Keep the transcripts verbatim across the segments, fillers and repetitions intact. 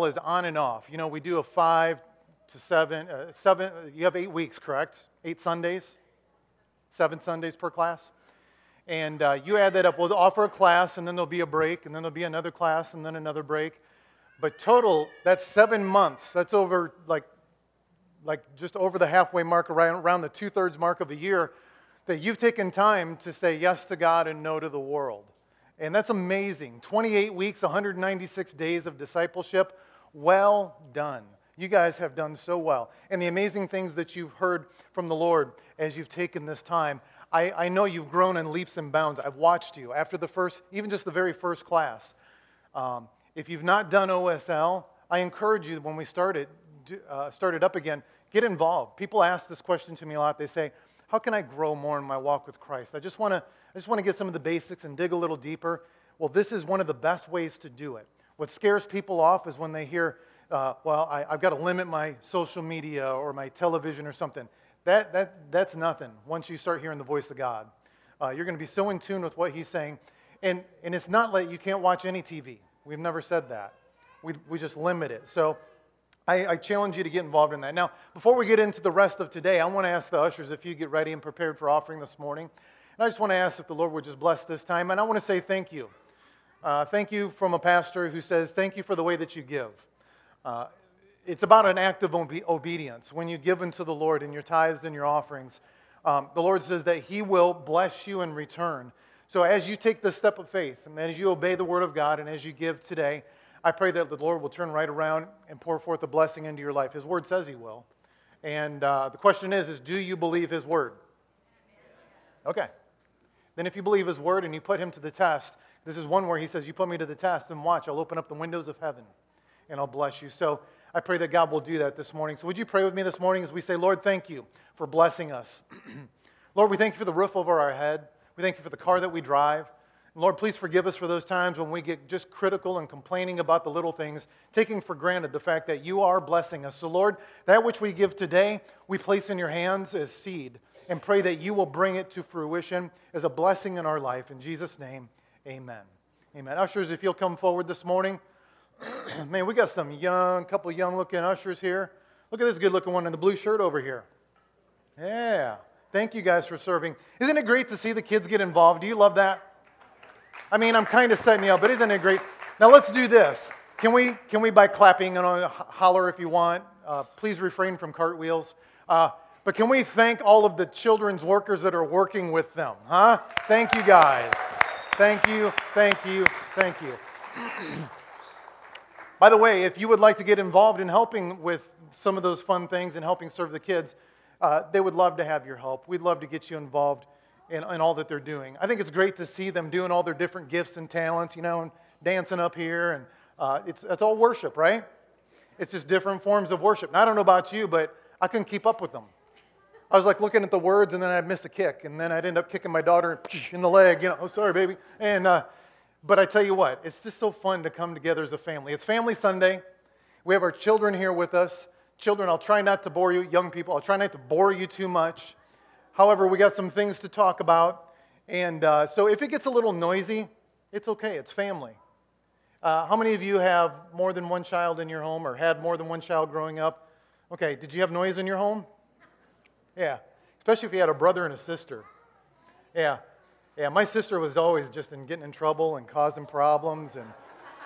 L is on and off. You know, we do a five to seven, uh, seven, you have eight weeks, correct? Eight Sundays? Seven Sundays per class? And uh, you add that up. We'll offer a class, and then there'll be a break, and then there'll be another class, and then another break. But total, that's seven months. That's over, like, like just over the halfway mark, around, around the two-thirds mark of a year, that you've taken time to say yes to God and no to the world. And that's amazing. twenty-eight weeks, one hundred ninety-six days of discipleship. Well done. You guys have done so well. And the amazing things that you've heard from the Lord as you've taken this time. I, I know you've grown in leaps and bounds. I've watched you after the first, even just the very first class. Um, if you've not done O S L, I encourage you when we started, uh, started up again, get involved. People ask this question to me a lot. They say, how can I grow more in my walk with Christ? I just want to I just want to get some of the basics and dig a little deeper. Well, this is one of the best ways to do it. What scares people off is when they hear, uh, well, I, I've got to limit my social media or my television or something. That that That's nothing once you start hearing the voice of God. Uh, you're going to be so in tune with what He's saying. And, and it's not like you can't watch any T V. We've never said that. We, we just limit it. So I, I challenge you to get involved in that. Now, before we get into the rest of today, I want to ask the ushers if you get ready and prepared for offering this morning. And I just want to ask if the Lord would just bless this time. And I want to say thank you. Uh, thank you from a pastor who says, thank you for the way that you give. Uh, it's about an act of obe- obedience. When you give unto the Lord in your tithes and your offerings, um, the Lord says that He will bless you in return. So as you take this step of faith, and as you obey the Word of God, and as you give today, I pray that the Lord will turn right around and pour forth a blessing into your life. His Word says He will. And uh, the question is, is, do you believe His Word? Okay. Then if you believe His Word and you put Him to the test, this is one where He says, you put me to the test, and watch, I'll open up the windows of heaven, and I'll bless you. So I pray that God will do that this morning. So would you pray with me this morning as we say, Lord, thank you for blessing us. Lord, we thank you for the roof over our head. We thank you for the car that we drive. And Lord, please forgive us for those times when we get just critical and complaining about the little things, taking for granted the fact that you are blessing us. So Lord, that which we give today, we place in your hands as seed and pray that you will bring it to fruition as a blessing in our life. In Jesus' name, amen. Amen. Ushers, if you'll come forward this morning. Man, we got some young, couple young looking ushers here. Look at this good looking one in the blue shirt over here. Yeah. Thank you guys for serving. Isn't it great to see the kids get involved? Do you love that? I mean, I'm kind of setting you up, but isn't it great? Now let's do this. Can we, can we by clapping and uh, holler if you want? Uh, please refrain from cartwheels. Uh, but can we thank all of the children's workers that are working with them? Huh? Thank you guys. Thank you, thank you, thank you. By the way, if you would like to get involved in helping with some of those fun things and helping serve the kids, uh, they would love to have your help. We'd love to get you involved in, in all that they're doing. I think it's great to see them doing all their different gifts and talents, you know, and dancing up here. And uh, it's, it's all worship, right? It's just different forms of worship. And I don't know about you, but I couldn't keep up with them. I was like looking at the words, and then I'd miss a kick, and then I'd end up kicking my daughter in the leg, you know, oh, sorry, baby. And uh, but I tell you what, it's just so fun to come together as a family. It's Family Sunday. We have our children here with us. Children, I'll try not to bore you, young people, I'll try not to bore you too much. However, we got some things to talk about, and uh, so if it gets a little noisy, it's okay, it's family. Uh, how many of you have more than one child in your home, or had more than one child growing up? Okay, did you have noise in your home? Yeah, especially if you had a brother and a sister. Yeah, yeah. My sister was always just in getting in trouble and causing problems and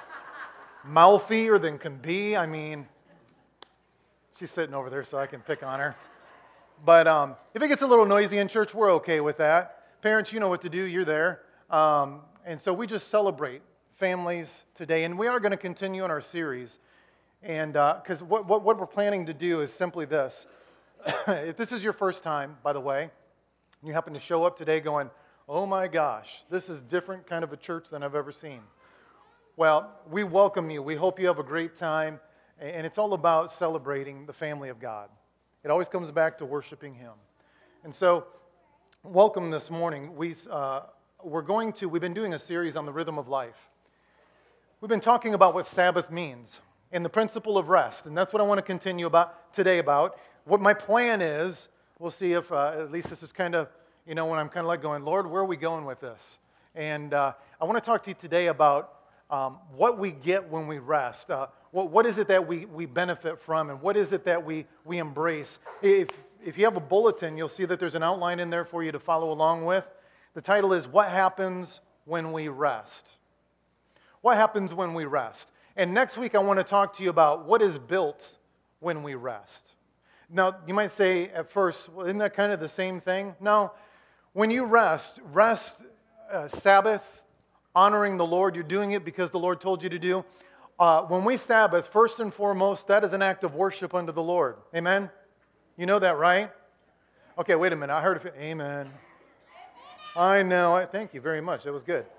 mouthier than can be. I mean, she's sitting over there so I can pick on her. But um, if it gets a little noisy in church, we're okay with that. Parents, you know what to do. You're there. Um, and so we just celebrate families today. And we are going to continue in our series. And because uh, what, what, what we're planning to do is simply this. If this is your first time, by the way, you happen to show up today going, oh my gosh, this is different kind of a church than I've ever seen. Well, we welcome you. We hope you have a great time. And it's all about celebrating the family of God. It always comes back to worshiping Him. And so, welcome this morning. We, uh, we're going to, we've been doing a series on the rhythm of life. We've been talking about what Sabbath means and the principle of rest. And that's what I want to continue about today about. What my plan is, we'll see if, uh, at least this is kind of, you know, when I'm kind of like going, Lord, where are we going with this? And uh, I want to talk to you today about um, what we get when we rest. Uh, what, what is it that we, we benefit from, and what is it that we, we embrace? If, if you have a bulletin, you'll see that there's an outline in there for you to follow along with. The title is, What Happens When We Rest? What happens when we rest? And next week I want to talk to you about what is built when we rest. Now, you might say at first, well, isn't that kind of the same thing? No. When you rest, rest, uh, Sabbath, honoring the Lord, you're doing it because the Lord told you to do. Uh, when we Sabbath, first and foremost, that is an act of worship unto the Lord. Amen? You know that, right? Okay, wait a minute. I heard it. Amen. I know. I, thank you very much. That was good.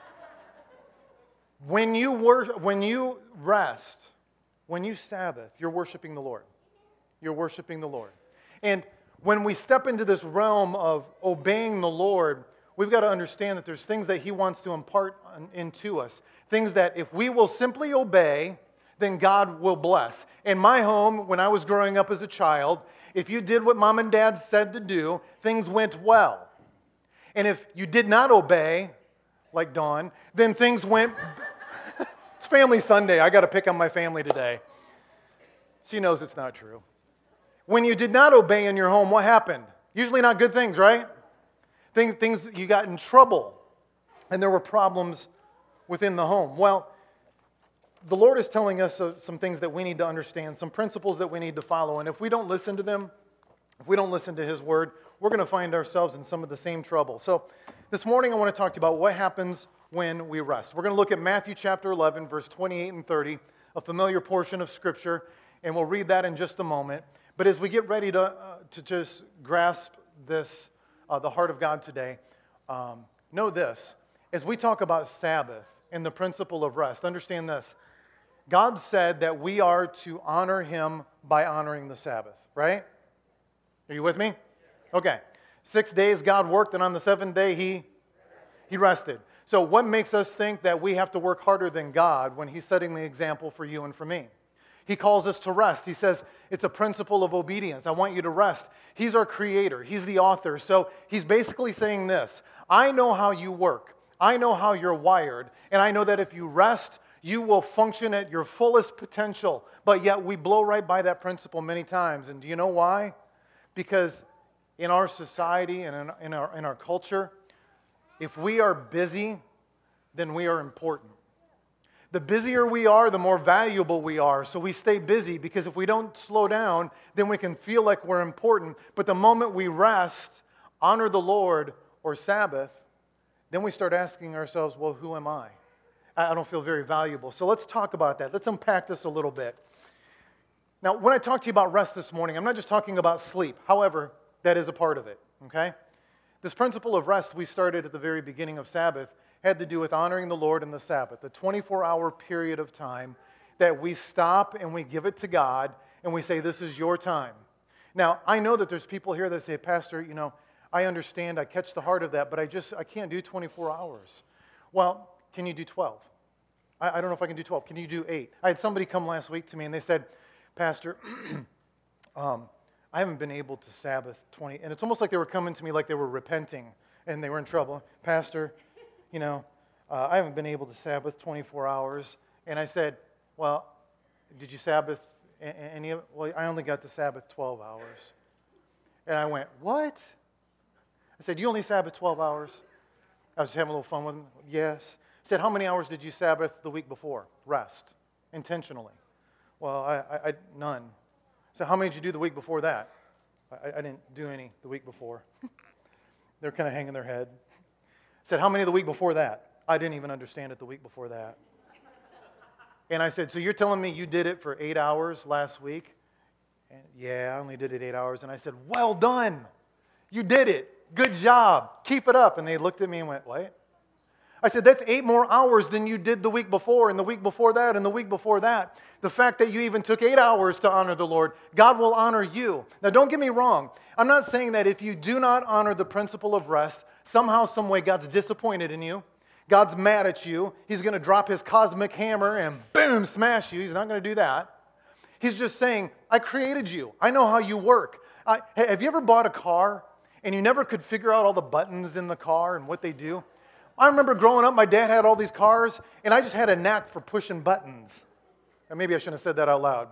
When you wor- when you rest, when you Sabbath, you're worshiping the Lord. You're worshiping the Lord. And when we step into this realm of obeying the Lord, we've got to understand that there's things that He wants to impart into us. Things that if we will simply obey, then God will bless. In my home, when I was growing up as a child, if you did what Mom and Dad said to do, things went well. And if you did not obey, like Dawn, then things went... It's Family Sunday. I got to pick on my family today. She knows it's not true. When you did not obey in your home, what happened? Usually not good things, right? Things, things you got in trouble, and there were problems within the home. Well, the Lord is telling us uh, some things that we need to understand, some principles that we need to follow, and if we don't listen to them, if we don't listen to His Word, we're going to find ourselves in some of the same trouble. So this morning I want to talk to you about what happens when we rest. We're going to look at Matthew chapter eleven, verse twenty-eight and thirty, a familiar portion of Scripture, and we'll read that in just a moment. But as we get ready to, uh, to just grasp this, uh, the heart of God today, um, know this. As we talk about Sabbath and the principle of rest, understand this. God said that we are to honor Him by honoring the Sabbath, right? Are you with me? Okay. Six days God worked, and on the seventh day He, he rested. So what makes us think that we have to work harder than God when He's setting the example for you and for me? He calls us to rest. He says it's a principle of obedience. I want you to rest. He's our creator. He's the author. So He's basically saying this. I know how you work. I know how you're wired. And I know that if you rest, you will function at your fullest potential. But yet we blow right by that principle many times. And do you know why? Because in our society and in, in, our, in our culture, if we are busy, then we are important. The busier we are, the more valuable we are. So we stay busy because if we don't slow down, then we can feel like we're important. But the moment we rest, honor the Lord, or Sabbath, then we start asking ourselves, well, who am I? I don't feel very valuable. So let's talk about that. Let's unpack this a little bit. Now, when I talk to you about rest this morning, I'm not just talking about sleep. However, that is a part of it, okay? This principle of rest we started at the very beginning of Sabbath had to do with honoring the Lord in the Sabbath, the twenty-four hour period of time that we stop and we give it to God and we say, this is your time. Now, I know that there's people here that say, Pastor, you know, I understand, I catch the heart of that, but I just, I can't do twenty-four hours. Well, can you do twelve? I, I don't know if I can do twelve. Can you do eight? I had somebody come last week to me and they said, Pastor, um, I haven't been able to Sabbath twenty, and it's almost like they were coming to me like they were repenting and they were in trouble. Pastor, you know, uh, I haven't been able to Sabbath twenty-four hours. And I said, well, did you Sabbath any of it? Well, I only got to Sabbath twelve hours. And I went, what? I said, you only Sabbath twelve hours? I was just having a little fun with him. Yes. I said, how many hours did you Sabbath the week before? Rest, intentionally. Well, I, I, I none. So how many did you do the week before that? I, I didn't do any the week before. They're kind of hanging their head. I said, how many the week before that? I didn't even understand it the week before that. And I said, so you're telling me you did it for eight hours last week? And yeah, I only did it eight hours. And I said, well done. You did it. Good job. Keep it up. And they looked at me and went, what? I said, that's eight more hours than you did the week before, and the week before that, and the week before that. The fact that you even took eight hours to honor the Lord, God will honor you. Now, don't get me wrong. I'm not saying that if you do not honor the principle of rest, somehow, some way, God's disappointed in you. God's mad at you. He's going to drop His cosmic hammer and boom, smash you. He's not going to do that. He's just saying, I created you. I know how you work. I, have you ever bought a car and you never could figure out all the buttons in the car and what they do? I remember growing up, my dad had all these cars, and I just had a knack for pushing buttons. And maybe I shouldn't have said that out loud.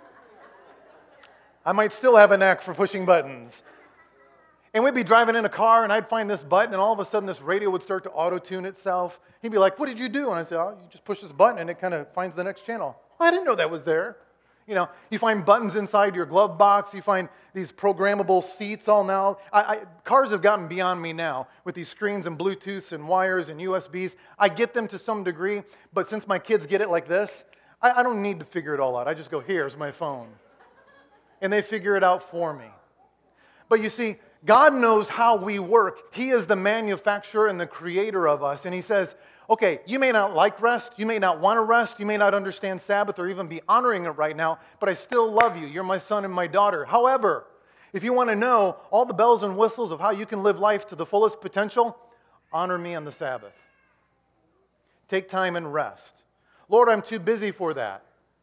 I might still have a knack for pushing buttons. And we'd be driving in a car, and I'd find this button, and all of a sudden this radio would start to auto-tune itself. He'd be like, what did you do? And I'd say, oh, you just push this button, and it kind of finds the next channel. Oh, I didn't know that was there. You know, you find buttons inside your glove box. You find these programmable seats all now. I, I, cars have gotten beyond me now with these screens and Bluetooths and wires and U S Bs. I get them to some degree, but since my kids get it like this, I, I don't need to figure it all out. I just go, here's my phone. And they figure it out for me. But you see, God knows how we work. He is the manufacturer and the creator of us. And he says, okay, you may not like rest, you may not want to rest, you may not understand Sabbath or even be honoring it right now, but I still love you. You're my son and my daughter. However, if you want to know all the bells and whistles of how you can live life to the fullest potential, honor me on the Sabbath. Take time and rest. Lord, I'm too busy for that.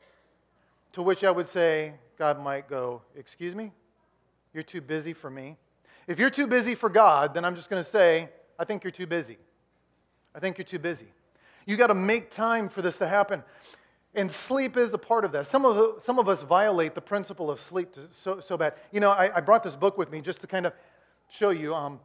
To which I would say, God might go, excuse me? You're too busy for me? If you're too busy for God, then I'm just going to say, I think you're too busy. I think you're too busy. You got to make time for this to happen. And sleep is a part of that. Some of, some of us violate the principle of sleep to, so, so bad. You know, I, I brought this book with me just to kind of show you. Um,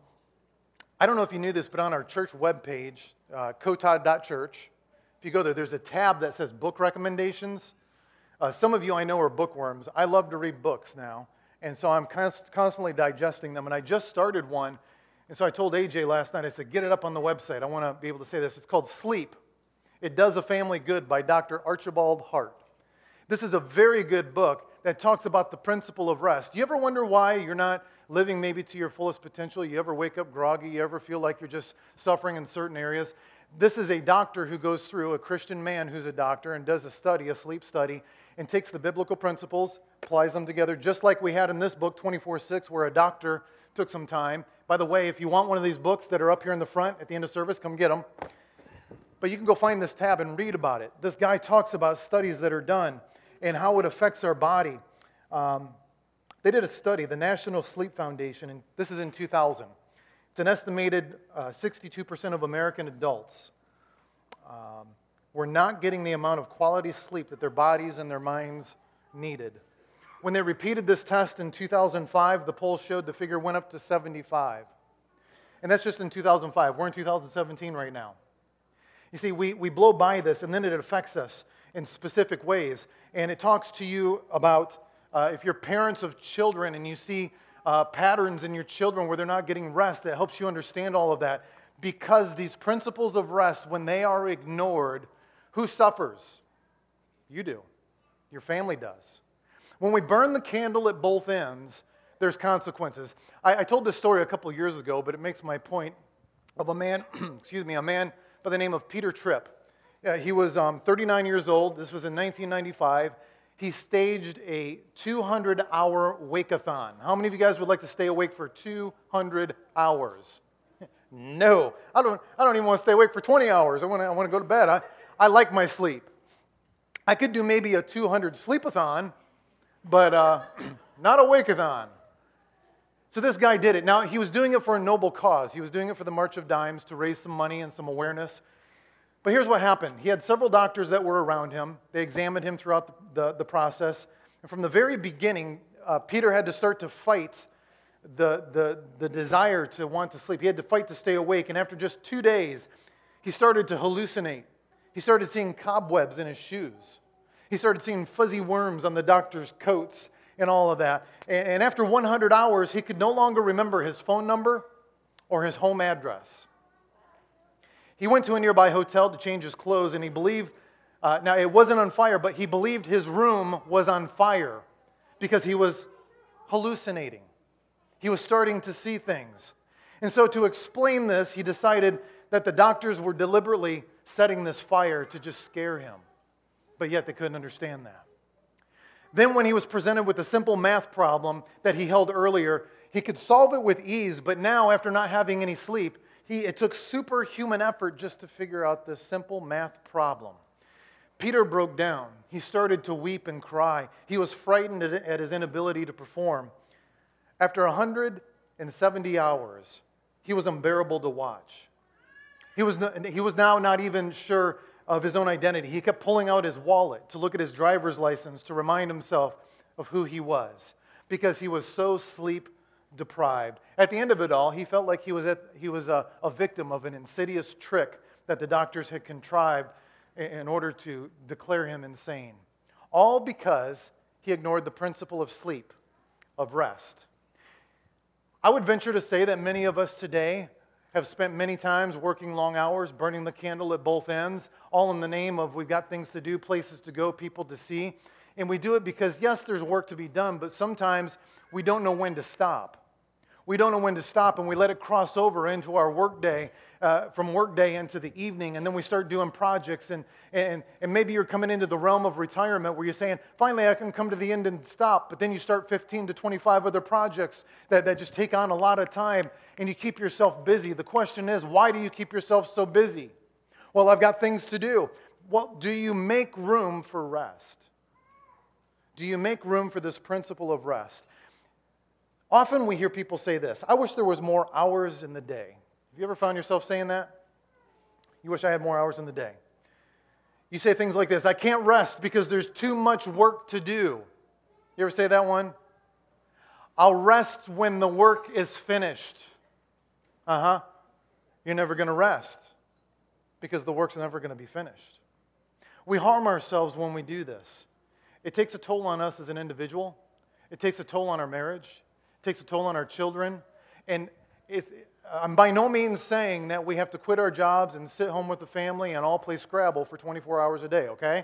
I don't know if you knew this, but on our church webpage, uh, kotod dot church, if you go there, there's a tab that says book recommendations. Uh, some of you I know are bookworms. I love to read books now. And so I'm const- constantly digesting them. And I just started one. And so I told A J last night, I said, get it up on the website. I want to be able to say this. It's called Sleep. It Does a Family Good by Doctor Archibald Hart. This is a very good book that talks about the principle of rest. Do you ever wonder why you're not living maybe to your fullest potential? You ever wake up groggy? You ever feel like you're just suffering in certain areas? This is a doctor who goes through, a Christian man who's a doctor, and does a study, a sleep study, and takes the biblical principles, applies them together, just like we had in this book, twenty-four six, where a doctor took some time. By the way, if you want one of these books that are up here in the front at the end of service, come get them. But you can go find this tab and read about it. This guy talks about studies that are done and how it affects our body. Um, they did a study, the National Sleep Foundation, and this is in two thousand. It's an estimated uh, sixty-two percent of American adults um, were not getting the amount of quality sleep that their bodies and their minds needed. When they repeated this test in two thousand five, the poll showed the figure went up to seventy-five. And that's just in two thousand five. We're in two thousand seventeen right now. You see, we, we blow by this, and then it affects us in specific ways. And it talks to you about uh, if you're parents of children and you see uh, patterns in your children where they're not getting rest, it helps you understand all of that. Because these principles of rest, when they are ignored, who suffers? You do. Your family does. When we burn the candle at both ends, there's consequences. I, I told this story a couple of years ago, but it makes my point of a man, excuse me, a man by the name of Peter Tripp. Uh, he was um, thirty-nine years old. This was in nineteen ninety-five. He staged a two hundred hour wake-a-thon. How many of you guys would like to stay awake for two hundred hours? No. I don't, I don't even want to stay awake for twenty hours. I want to, I want to go to bed. I, I like my sleep. I could do maybe a two hundred sleep-a-thon, but uh, not a wake-a-thon. So this guy did it. Now, he was doing it for a noble cause. He was doing it for the March of Dimes to raise some money and some awareness. But here's what happened. He had several doctors that were around him. They examined him throughout the, the, the process. And from the very beginning, uh, Peter had to start to fight the, the, the desire to want to sleep. He had to fight to stay awake. And after just two days, he started to hallucinate. He started seeing cobwebs in his shoes. He started seeing fuzzy worms on the doctor's coats and all of that. And after one hundred hours, he could no longer remember his phone number or his home address. He went to a nearby hotel to change his clothes, and he believed, uh, now it wasn't on fire, but he believed his room was on fire because he was hallucinating. He was starting to see things. And so to explain this, he decided that the doctors were deliberately setting this fire to just scare him. But yet they couldn't understand that. Then when he was presented with a simple math problem that he held earlier, he could solve it with ease, but now after not having any sleep, he, it took superhuman effort just to figure out this simple math problem. Peter broke down. He started to weep and cry. He was frightened at, at his inability to perform. After one hundred seventy hours, he was unbearable to watch. He was, he was now not even sure of his own identity. He kept pulling out his wallet to look at his driver's license to remind himself of who he was because he was so sleep deprived. At the end of it all, he felt like he was, at, he was a, a victim of an insidious trick that the doctors had contrived in order to declare him insane. All because he ignored the principle of sleep, of rest. I would venture to say that many of us today have spent many times working long hours, burning the candle at both ends, all in the name of we've got things to do, places to go, people to see. And we do it because, yes, there's work to be done, but sometimes we don't know when to stop. We don't know when to stop, and we let it cross over into our workday, uh, from workday into the evening, and then we start doing projects, and, and, and maybe you're coming into the realm of retirement where you're saying, finally I can come to the end and stop, but then you start fifteen to twenty-five other projects that, that just take on a lot of time, and you keep yourself busy. The question is, why do you keep yourself so busy? Well, I've got things to do. Well, do you make room for rest? Do you make room for this principle of rest? Often we hear people say this, I wish there was more hours in the day. Have you ever found yourself saying that? You wish I had more hours in the day. You say things like this, I can't rest because there's too much work to do. You ever say that one? I'll rest when the work is finished. Uh-huh. You're never going to rest because the work's never going to be finished. We harm ourselves when we do this. It takes a toll on us as an individual. It takes a toll on our marriage. It takes a toll on our children. And it's, I'm by no means saying that we have to quit our jobs and sit home with the family and all play Scrabble for twenty-four hours a day, okay?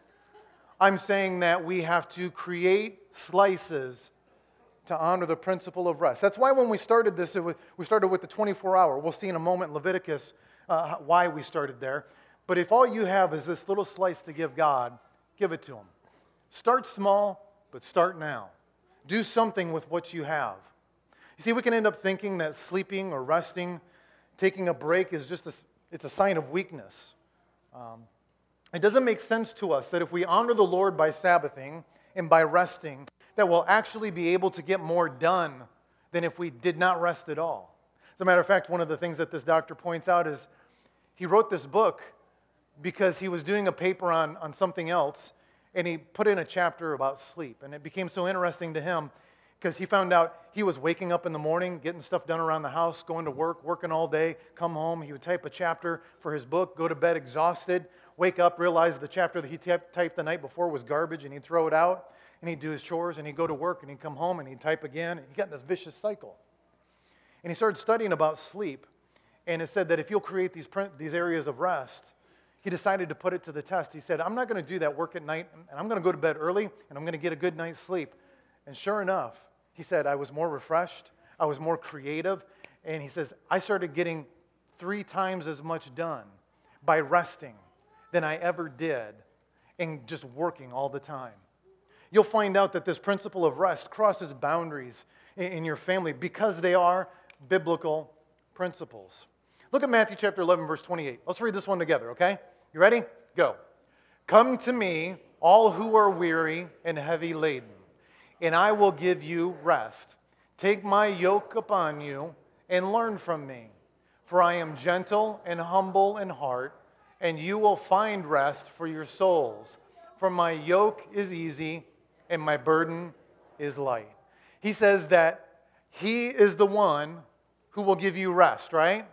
I'm saying that we have to create slices to honor the principle of rest. That's why when we started this, it was, we started with the twenty-four hour. We'll see in a moment in Leviticus uh, why we started there. But if all you have is this little slice to give God, give it to Him. Start small, but start now. Do something with what you have. You see, we can end up thinking that sleeping or resting, taking a break is just a, it's a sign of weakness. Um, it doesn't make sense to us that if we honor the Lord by Sabbathing and by resting, that we'll actually be able to get more done than if we did not rest at all. As a matter of fact, one of the things that this doctor points out is he wrote this book because he was doing a paper on, on something else, and he put in a chapter about sleep. And it became so interesting to him because he found out he was waking up in the morning, getting stuff done around the house, going to work, working all day, come home. He would type a chapter for his book, go to bed exhausted, wake up, realize the chapter that he typed the night before was garbage, and he'd throw it out, and he'd do his chores, and he'd go to work, and he'd come home, and he'd type again. And he got in this vicious cycle. And he started studying about sleep, and it said that if you'll create these, these areas of rest, he decided to put it to the test. He said, I'm not going to do that work at night, and I'm going to go to bed early, and I'm going to get a good night's sleep. And sure enough, he said, I was more refreshed, I was more creative, and he says, I started getting three times as much done by resting than I ever did in just working all the time. You'll find out that this principle of rest crosses boundaries in, in your family because they are biblical principles. Look at Matthew chapter eleven, verse twenty-eight. Let's read this one together, okay? You ready? Go. Come to me, all who are weary and heavy laden, and I will give you rest. Take my yoke upon you and learn from me, for I am gentle and humble in heart, and you will find rest for your souls. For my yoke is easy and my burden is light. He says that He is the one who will give you rest, right?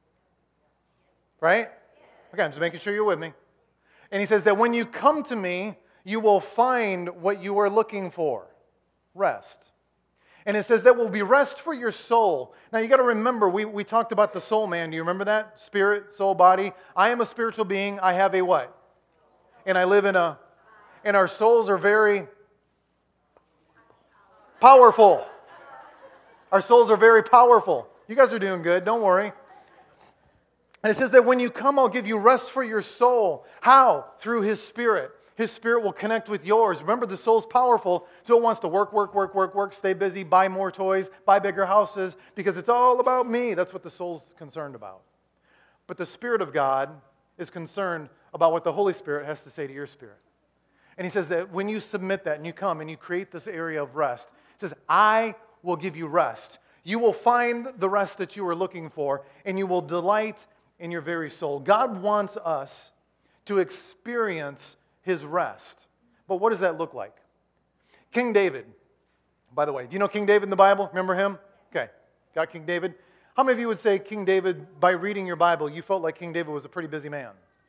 Right? Okay, I'm just making sure you're with me. And He says that when you come to me, you will find what you are looking for. Rest. And it says that will be rest for your soul. Now you got to remember, we, we talked about the soul man. Do you remember that? Spirit, soul, body. I am a spiritual being. I have a what? And I live in a, and our souls are very powerful. Our souls are very powerful. You guys are doing good. Don't worry. And it says that when you come, I'll give you rest for your soul. How? Through His Spirit. His Spirit will connect with yours. Remember, the soul's powerful, so it wants to work, work, work, work, work, stay busy, buy more toys, buy bigger houses, because it's all about me. That's what the soul's concerned about. But the Spirit of God is concerned about what the Holy Spirit has to say to your spirit. And He says that when you submit that and you come and you create this area of rest, He says, I will give you rest. You will find the rest that you are looking for, and you will delight in your very soul. God wants us to experience his rest. But what does that look like? King David, by the way, do you know King David in the Bible? Remember him? Okay, got King David. How many of you would say King David, by reading your Bible, you felt like King David was a pretty busy man?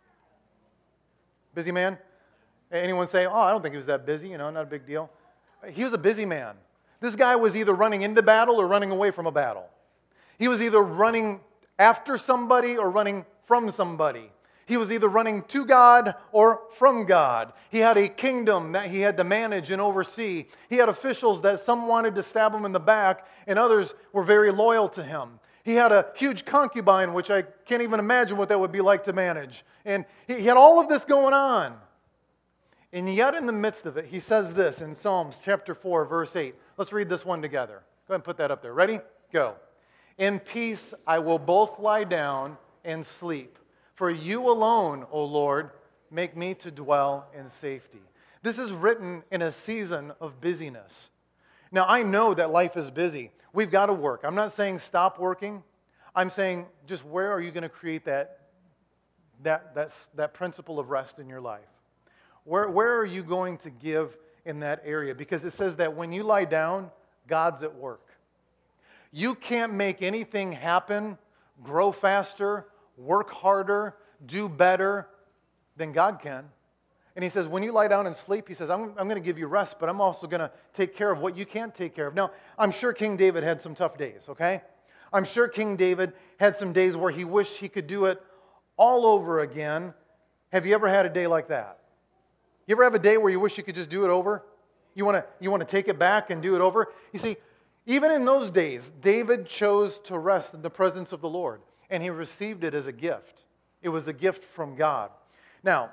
Busy man? Anyone say, oh, I don't think he was that busy, you know, not a big deal. He was a busy man. This guy was either running into battle or running away from a battle. He was either running after somebody or running from somebody. He was either running to God or from God. He had a kingdom that he had to manage and oversee. He had officials that some wanted to stab him in the back and others were very loyal to him. He had a huge concubine, which I can't even imagine what that would be like to manage. And he had all of this going on. And yet in the midst of it, he says this in Psalms chapter four, verse eight. Let's read this one together. Go ahead and put that up there. Ready? Go. In peace I will both lie down and sleep. For you alone, O Lord, make me to dwell in safety. This is written in a season of busyness. Now, I know that life is busy. We've got to work. I'm not saying stop working. I'm saying just where are you going to create that, that, that, that principle of rest in your life? Where, where are you going to give in that area? Because it says that when you lie down, God's at work. You can't make anything happen, grow faster, work harder, do better than God can. And he says, when you lie down and sleep, he says, I'm, I'm going to give you rest, but I'm also going to take care of what you can't take care of. Now, I'm sure King David had some tough days, okay? I'm sure King David had some days where he wished he could do it all over again. Have you ever had a day like that? You ever have a day where you wish you could just do it over? You want to you want to take it back and do it over? You see, even in those days, David chose to rest in the presence of the Lord. And he received it as a gift. It was a gift from God. Now,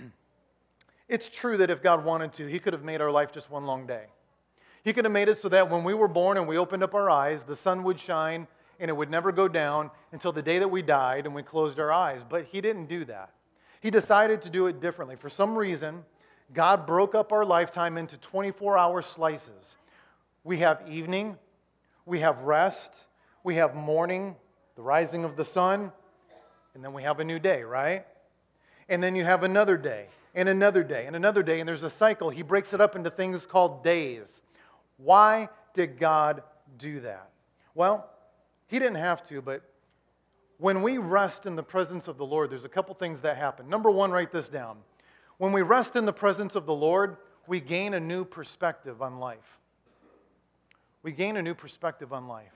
it's true that if God wanted to, he could have made our life just one long day. He could have made it so that when we were born and we opened up our eyes, the sun would shine and it would never go down until the day that we died and we closed our eyes. But he didn't do that. He decided to do it differently. For some reason, God broke up our lifetime into twenty-four hour slices. We have evening, we have rest, we have morning, the rising of the sun, and then we have a new day, right? And then you have another day, and another day, and another day, and there's a cycle. He breaks it up into things called days. Why did God do that? Well, he didn't have to, but when we rest in the presence of the Lord, there's a couple things that happen. Number one, write this down. When we rest in the presence of the Lord, we gain a new perspective on life. We gain a new perspective on life.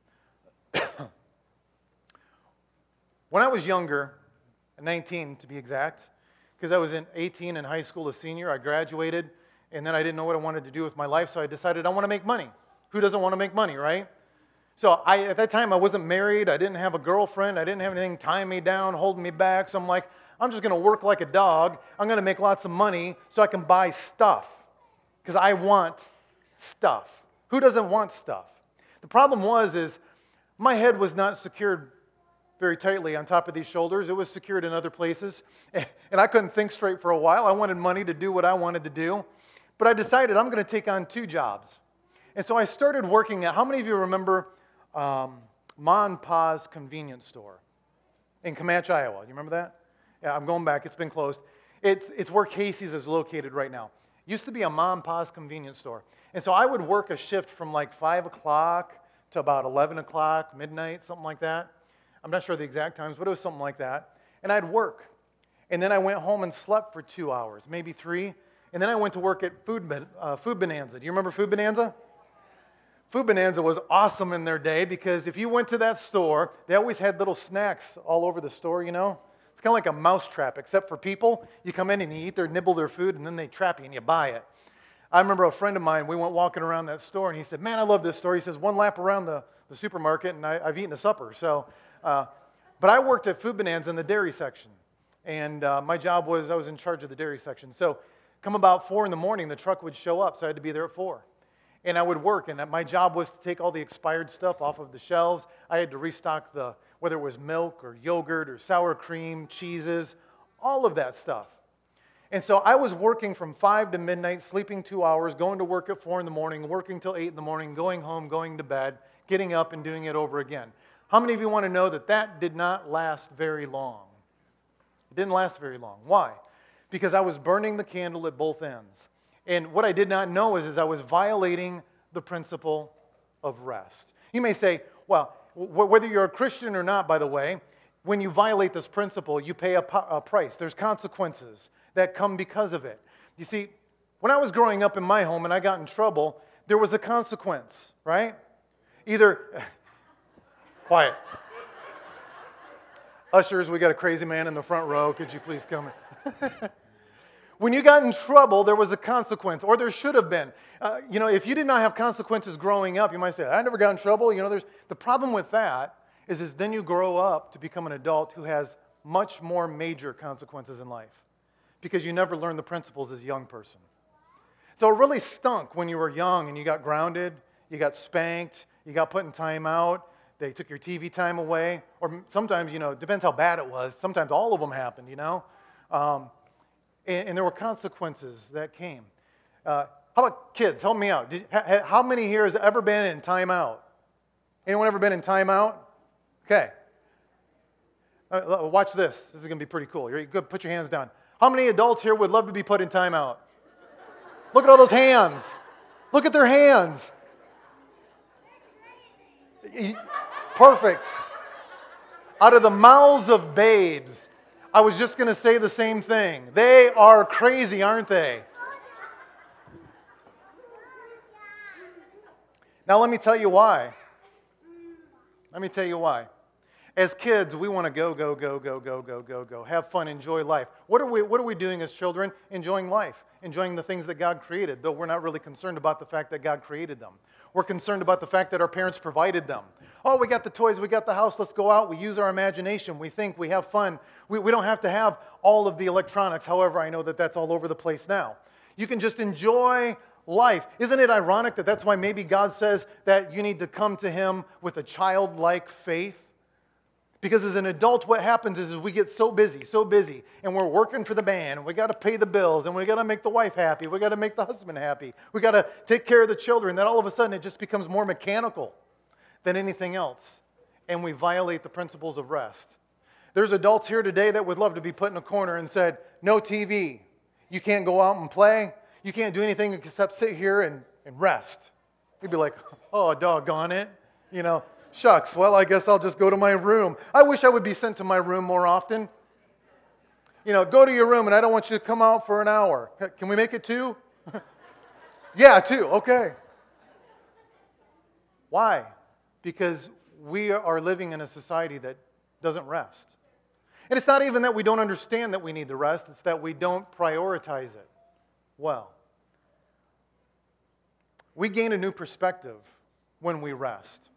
When I was younger, nineteen to be exact, because I was in eighteen in high school, a senior, I graduated, and then I didn't know what I wanted to do with my life, so I decided I want to make money. Who doesn't want to make money, right? So I, at that time, I wasn't married, I didn't have a girlfriend, I didn't have anything tying me down, holding me back, so I'm like, I'm just going to work like a dog, I'm going to make lots of money so I can buy stuff, because I want stuff. Who doesn't want stuff? The problem was, is my head was not secured very tightly on top of these shoulders. It was secured in other places. And I couldn't think straight for a while. I wanted money to do what I wanted to do. But I decided I'm going to take on two jobs. And so I started working at, how many of you remember um, Ma and Pa's convenience store in Comanche, Iowa? You remember that? Yeah, I'm going back. It's been closed. It's, it's where Casey's is located right now. Used to be a Ma and Pa's convenience store. And so I would work a shift from like five o'clock to about eleven o'clock, midnight, something like that. I'm not sure the exact times, but it was something like that. And I'd work. And then I went home and slept for two hours, maybe three. And then I went to work at Food, uh, Food Bonanza. Do you remember Food Bonanza? Food Bonanza was awesome in their day because if you went to that store, they always had little snacks all over the store, you know? It's kind of like a mousetrap, except for people. You come in and you eat their, nibble their food, and then they trap you and you buy it. I remember a friend of mine, we went walking around that store, and he said, man, I love this store. He says, one lap around the, the supermarket, and I, I've eaten a supper. So, uh, but I worked at Food Bonanza in the dairy section, and uh, my job was I was in charge of the dairy section. So come about four in the morning, the truck would show up, so I had to be there at four. And I would work, and my job was to take all the expired stuff off of the shelves. I had to restock the, whether it was milk or yogurt or sour cream, cheeses, all of that stuff. And so I was working from five to midnight, sleeping two hours, going to work at four in the morning, working till eight in the morning, going home, going to bed, getting up and doing it over again. How many of you want to know that that did not last very long? It Didn't last very long. Why? Because I was burning the candle at both ends. And what I did not know is, is I was violating the principle of rest. You may say, well, w- whether you're a Christian or not, by the way, when you violate this principle, you pay a, po- a price. There's consequences that come because of it. You see, when I was growing up in my home and I got in trouble, there was a consequence, right? Either, quiet. Ushers, we got a crazy man in the front row. Could you please come in? When you got in trouble, there was a consequence, or there should have been. Uh, you know, if you did not have consequences growing up, you might say, I never got in trouble. You know, there's the problem with that is, is then you grow up to become an adult who has much more major consequences in life because you never learned the principles as a young person. So it really stunk when you were young and you got grounded, you got spanked, you got put in timeout, they took your T V time away, or sometimes, you know, it depends how bad it was. Sometimes all of them happened, you know. Um, and, and there were consequences that came. Uh, how about kids? Help me out. Did, ha, how many here has ever been in timeout? Anyone ever been in timeout? Okay. Uh, watch this. This is going to be pretty cool. You're good. Put your hands down. How many adults here would love to be put in timeout? Look at all those hands. Look at their hands. Perfect. Out of the mouths of babes, I was just going to say the same thing. They are crazy, aren't they? Now let me tell you why. Let me tell you why. As kids, we want to go, go, go, go, go, go, go, go. Have fun, enjoy life. What are we, what are we doing as children? Enjoying life. Enjoying the things that God created, though we're not really concerned about the fact that God created them. We're concerned about the fact that our parents provided them. Oh, we got the toys, we got the house, let's go out. We use our imagination. We think, we have fun. We, we don't have to have all of the electronics. However, I know that that's all over the place now. You can just enjoy life. Isn't it ironic that that's why maybe God says that you need to come to Him with a childlike faith? Because as an adult, what happens is, is we get so busy, so busy, and we're working for the band, and we got to pay the bills, and we got to make the wife happy, we got to make the husband happy, we got to take care of the children, that all of a sudden it just becomes more mechanical than anything else, and we violate the principles of rest. There's adults here today that would love to be put in a corner and said, no T V, you can't go out and play, you can't do anything except sit here and, and rest. You'd be like, oh, doggone it, you know. Shucks, well, I guess I'll just go to my room. I wish I would be sent to my room more often. You know, go to your room, and I don't want you to come out for an hour. Can we make it two? Yeah, two, okay. Why? Because we are living in a society that doesn't rest. And it's not even that we don't understand that we need the rest, it's that we don't prioritize it well. We gain a new perspective when we rest.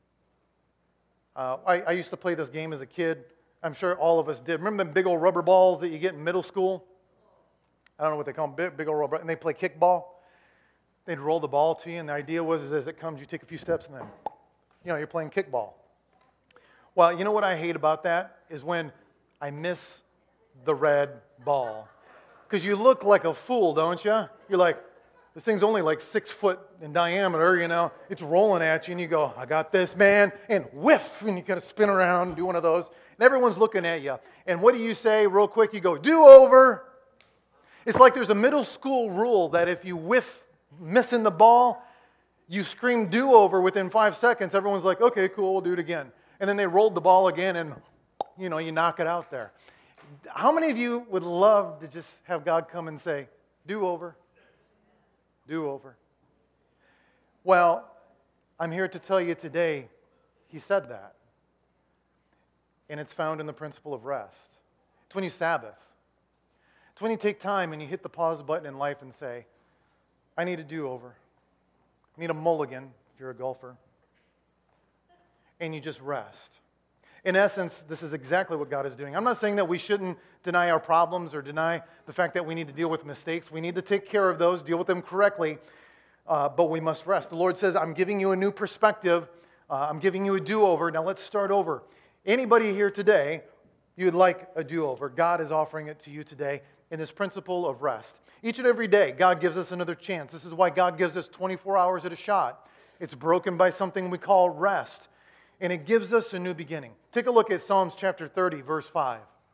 Uh, I, I used to play this game as a kid. I'm sure all of us did. Remember them big old rubber balls that you get in middle school? I don't know what they call them, big, big old rubber. And they play kickball. They'd roll the ball to you, and the idea was is as it comes, you take a few steps, and then, you know, you're playing kickball. Well, you know what I hate about that is when I miss the red ball. Because you look like a fool, don't you? You're like, this thing's only like six foot in diameter, you know. It's rolling at you, and you go, I got this, man, and whiff, and you kind of spin around and do one of those. And everyone's looking at you. And what do you say real quick? You go, do over. It's like there's a middle school rule that if you whiff missing the ball, you scream do over within five seconds. Everyone's like, okay, cool, we'll do it again. And then they rolled the ball again, and, you know, you knock it out there. How many of you would love to just have God come and say, do over? Do over. Well, I'm here to tell you today, He said that. And it's found in the principle of rest. It's when you Sabbath. It's when you take time and you hit the pause button in life and say, I need a do-over. I need a mulligan, if you're a golfer. And you just rest. In essence, this is exactly what God is doing. I'm not saying that we shouldn't deny our problems or deny the fact that we need to deal with mistakes. We need to take care of those, deal with them correctly, uh, but we must rest. The Lord says, I'm giving you a new perspective. Uh, I'm giving you a do-over. Now let's start over. Anybody here today, you'd like a do-over. God is offering it to you today in this principle of rest. Each and every day, God gives us another chance. This is why God gives us twenty-four hours at a shot. It's broken by something we call rest. And it gives us a new beginning. Take a look at Psalms chapter thirty, verse five.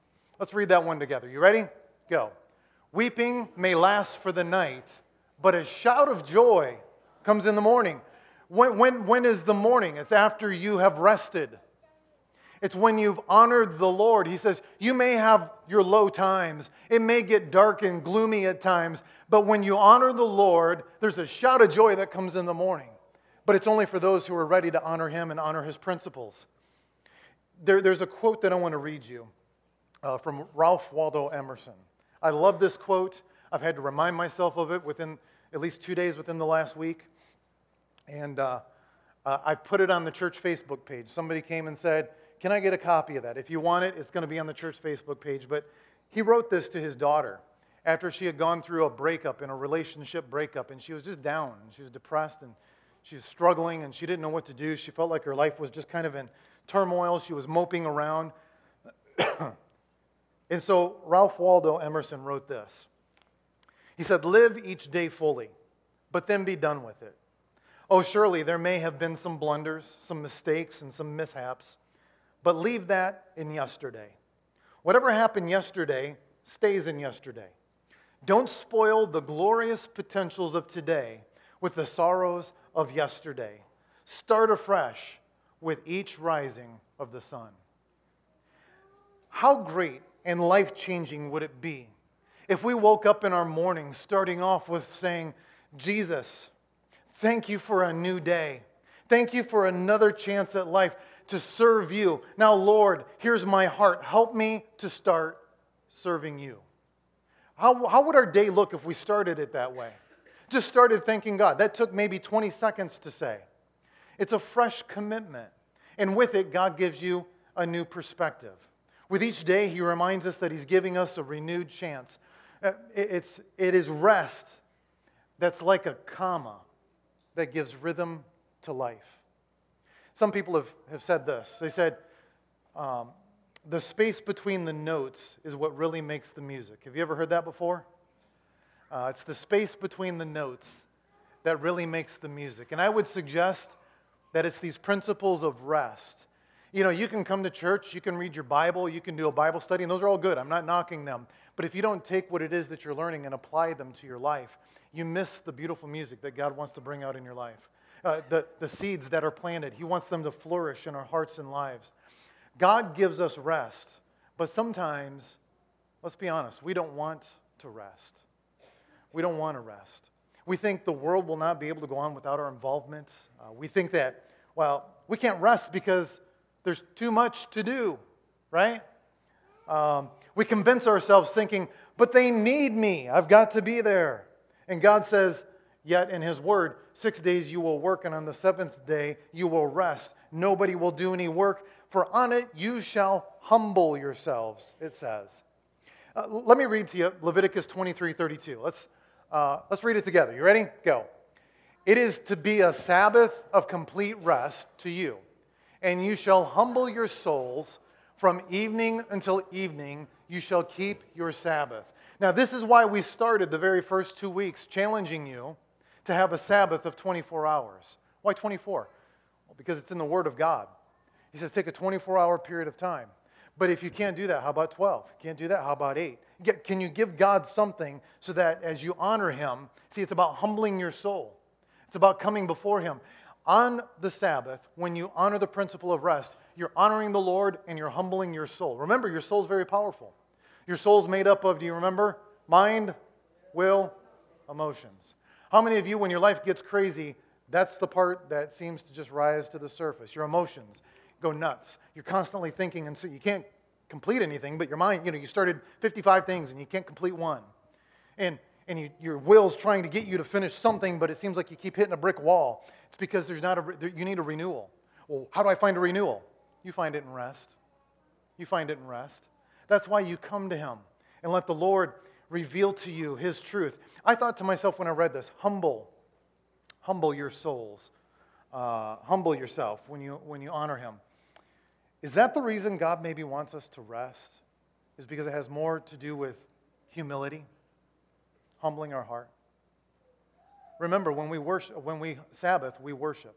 Let's read that one together. You ready? Go. Weeping may last for the night, but a shout of joy comes in the morning. When, when, when is the morning? It's after you have rested. It's when you've honored the Lord. He says, you may have your low times. It may get dark and gloomy at times, but when you honor the Lord, there's a shout of joy that comes in the morning. But it's only for those who are ready to honor Him and honor His principles. There, there's a quote that I want to read you uh, from Ralph Waldo Emerson. I love this quote. I've had to remind myself of it within at least two days within the last week. And uh, uh, I put it on the church Facebook page. Somebody came and said, can I get a copy of that? If you want it, it's going to be on the church Facebook page. But he wrote this to his daughter after she had gone through a breakup, in a relationship breakup, and she was just down. She was depressed, and she was struggling, and she didn't know what to do. She felt like her life was just kind of in turmoil. She was moping around. And so Ralph Waldo Emerson wrote this. He said, live each day fully, but then be done with it. Oh, surely there may have been some blunders, some mistakes, and some mishaps, but leave that in yesterday. Whatever happened yesterday stays in yesterday. Don't spoil the glorious potentials of today with the sorrows of yesterday. Start afresh with each rising of the sun. How great and life-changing would it be if we woke up in our morning starting off with saying, Jesus, thank you for a new day. Thank you for another chance at life to serve you. Now, Lord, here's my heart. Help me to start serving you. How, how would our day look if we started it that way? Just started thanking God. That took maybe twenty seconds to say. It's a fresh commitment. And with it, God gives you a new perspective. With each day, He reminds us that He's giving us a renewed chance. It's, it is rest that's like a comma that gives rhythm to life. Some people have, have said this. They said, um, the space between the notes is what really makes the music. Have you ever heard that before? Uh, it's the space between the notes that really makes the music. And I would suggest that it's these principles of rest. You know, you can come to church, you can read your Bible, you can do a Bible study, and those are all good. I'm not knocking them. But if you don't take what it is that you're learning and apply them to your life, you miss the beautiful music that God wants to bring out in your life. Uh, the, the seeds that are planted, He wants them to flourish in our hearts and lives. God gives us rest, but sometimes, let's be honest, we don't want to rest. We don't want to rest. We think the world will not be able to go on without our involvement. Uh, we think that, well, we can't rest because there's too much to do, right? Um, we convince ourselves thinking, but they need me. I've got to be there. And God says, yet in His Word, six days you will work, and on the seventh day you will rest. Nobody will do any work, for on it you shall humble yourselves, it says. Uh, let me read to you Leviticus twenty-three thirty-two. Let's, uh, let's read it together. You ready? Go. It is to be a Sabbath of complete rest to you, and you shall humble your souls. From evening until evening you shall keep your Sabbath. Now this is why we started the very first two weeks challenging you to have a Sabbath of twenty-four hours. Why twenty-four? Well, because it's in the Word of God. He says take a twenty-four hour period of time. But if you can't do that, how about twelve? If you can't do that, how about eight? Can you give God something so that as you honor Him, see, it's about humbling your soul. It's about coming before Him. On the Sabbath, when you honor the principle of rest, you're honoring the Lord and you're humbling your soul. Remember, your soul's very powerful. Your soul's made up of, do you remember? Mind, will, emotions. How many of you, when your life gets crazy, that's the part that seems to just rise to the surface? Your emotions go nuts. You're constantly thinking, and so you can't complete anything, but your mind, you know, you started fifty-five things and you can't complete one. And and you, your will's trying to get you to finish something, but it seems like you keep hitting a brick wall. It's because there's not a, you need a renewal. Well, how do I find a renewal? You find it in rest. You find it in rest. That's why you come to Him and let the Lord reveal to you His truth. I thought to myself when I read this, humble, humble your souls. Uh, humble yourself when you when you honor Him. Is that the reason God maybe wants us to rest? Is because it has more to do with humility, humbling our heart. Remember, when we worship, when we Sabbath, we worship.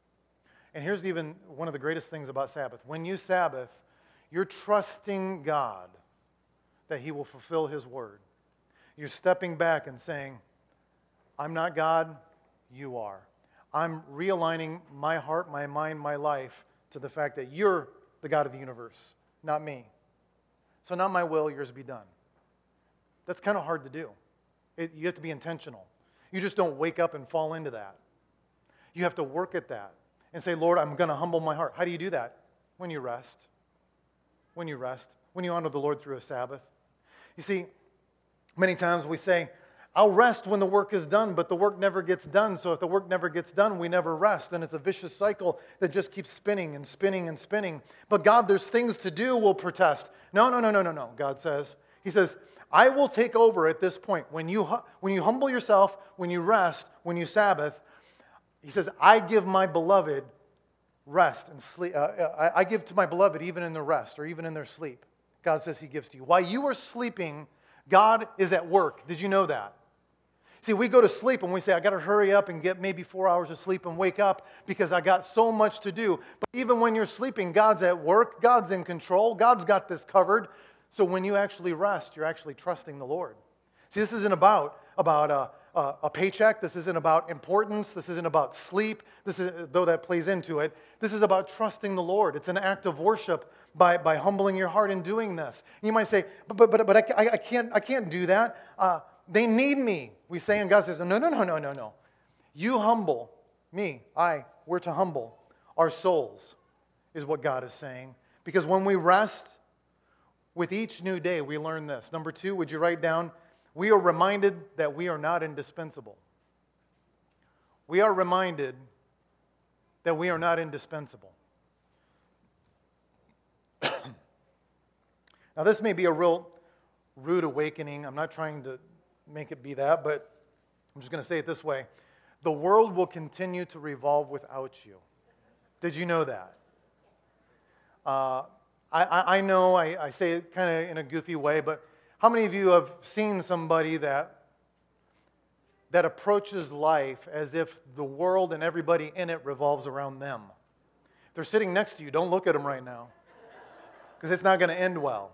And here's even one of the greatest things about Sabbath. When you Sabbath, you're trusting God that he will fulfill his word. You're stepping back and saying, I'm not God, you are. I'm realigning my heart, my mind, my life to the fact that you're the God of the universe, not me. So not my will, yours be done. That's kind of hard to do. It, you have to be intentional. You just don't wake up and fall into that. You have to work at that and say, Lord, I'm going to humble my heart. How do you do that? When you rest. When you rest. When you honor the Lord through a Sabbath. You see, many times we say, I'll rest when the work is done, but the work never gets done. So if the work never gets done, we never rest. And it's a vicious cycle that just keeps spinning and spinning and spinning. But God, there's things to do, we'll protest. No, no, no, no, no, no, God says. He says, I will take over at this point. When you, when you humble yourself, when you rest, when you Sabbath, he says, I give my beloved rest and sleep. Uh, I, I give to my beloved even in their rest or even in their sleep. God says he gives to you. While you are sleeping, God is at work. Did you know that? See, we go to sleep and we say, I got to hurry up and get maybe four hours of sleep and wake up because I got so much to do. But even when you're sleeping, God's at work. God's in control. God's got this covered. So when you actually rest, you're actually trusting the Lord. See, this isn't about, about a, a, a paycheck. This isn't about importance. This isn't about sleep, This is, though that plays into it. This is about trusting the Lord. It's an act of worship by, by humbling your heart and doing this. You might say, but, but, but, but I, I, can't, I can't do that. Uh, They need me. We say, and God says, no, no, no, no, no, no. You humble me, I, we're to humble our souls, is what God is saying. Because when we rest, with each new day, we learn this. Number two, would you write down, we are reminded that we are not indispensable. We are reminded that we are not indispensable. Now, this may be a real rude awakening. I'm not trying to make it be that, but I'm just going to say it this way. The world will continue to revolve without you. Did you know that? Uh, I, I know I, I say it kind of in a goofy way, but how many of you have seen somebody that, that approaches life as if the world and everybody in it revolves around them? If they're sitting next to you, don't look at them right now, because it's not going to end well.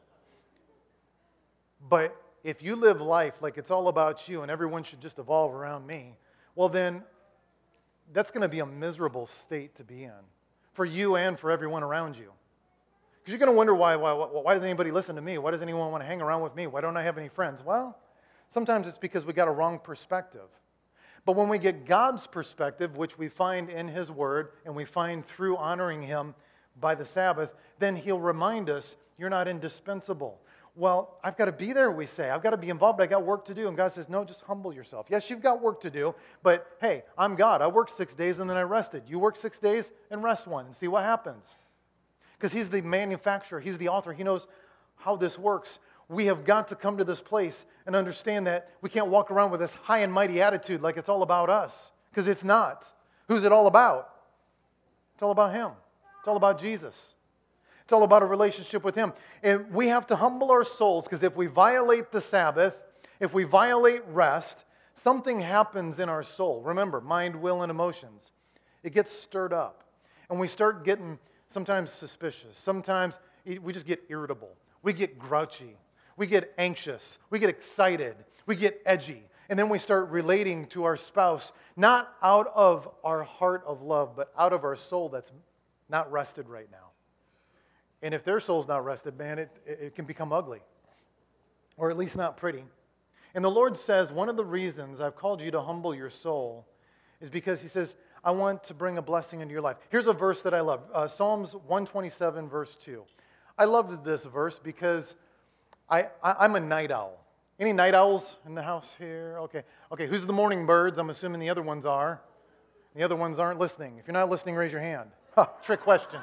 But if you live life like it's all about you and everyone should just evolve around me, well then, that's going to be a miserable state to be in for you and for everyone around you. Because you're going to wonder, why, why, why does anybody listen to me? Why does anyone want to hang around with me? Why don't I have any friends? Well, sometimes it's because we got a wrong perspective. But when we get God's perspective, which we find in His Word, and we find through honoring Him by the Sabbath, then He'll remind us, you're not indispensable. Well, I've got to be there, we say. I've got to be involved. I've got work to do. And God says, no, just humble yourself. Yes, you've got work to do, but hey, I'm God. I worked six days and then I rested. You work six days and rest one and see what happens. Because He's the manufacturer. He's the author. He knows how this works. We have got to come to this place and understand that we can't walk around with this high and mighty attitude like it's all about us. Because it's not. Who's it all about? It's all about Him. It's all about Jesus. It's all about a relationship with Him. And we have to humble our souls, because if we violate the Sabbath, if we violate rest, something happens in our soul. Remember, mind, will, and emotions. It gets stirred up. And we start getting sometimes suspicious. Sometimes we just get irritable. We get grouchy. We get anxious. We get excited. We get edgy. And then we start relating to our spouse, not out of our heart of love, but out of our soul that's not rested right now. And if their soul's not rested, man, it, it can become ugly. Or at least not pretty. And the Lord says, one of the reasons I've called you to humble your soul is because He says, I want to bring a blessing into your life. Here's a verse that I love. Uh, Psalms one twenty-seven, verse two. I loved this verse because I, I, I'm a night owl. Any night owls in the house here? Okay. Okay, who's the morning birds? I'm assuming the other ones are. The other ones aren't listening. If you're not listening, raise your hand. Huh, trick question.